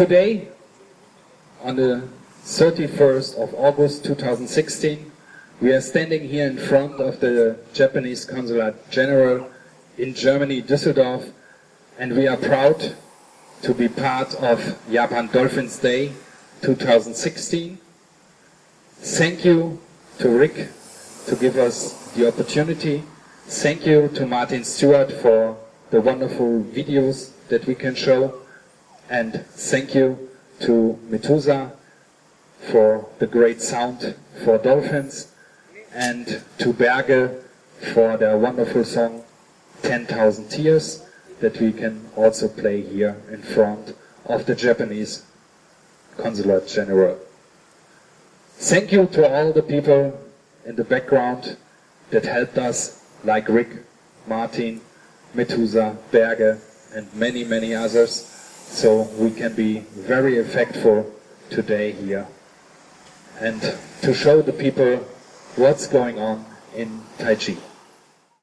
Today, on the 31st of August 2016, we are standing here in front of the Japanese Consulate General in Germany, Düsseldorf, and we are proud to be part of Japan Dolphins Day 2016. Thank you to Rick to give us the opportunity. Thank you to Martin Stewart for the wonderful videos that we can show. And thank you to Methusa for the great sound for dolphins, and to Berge for their wonderful song 10,000 Tears that we can also play here in front of the Japanese Consulate General. Thank you to all the people in the background that helped us, like Rick, Martin, Methusa, Berge, and many, many others, so we can be very effectful today here and to show the people what's going on in Tai Chi.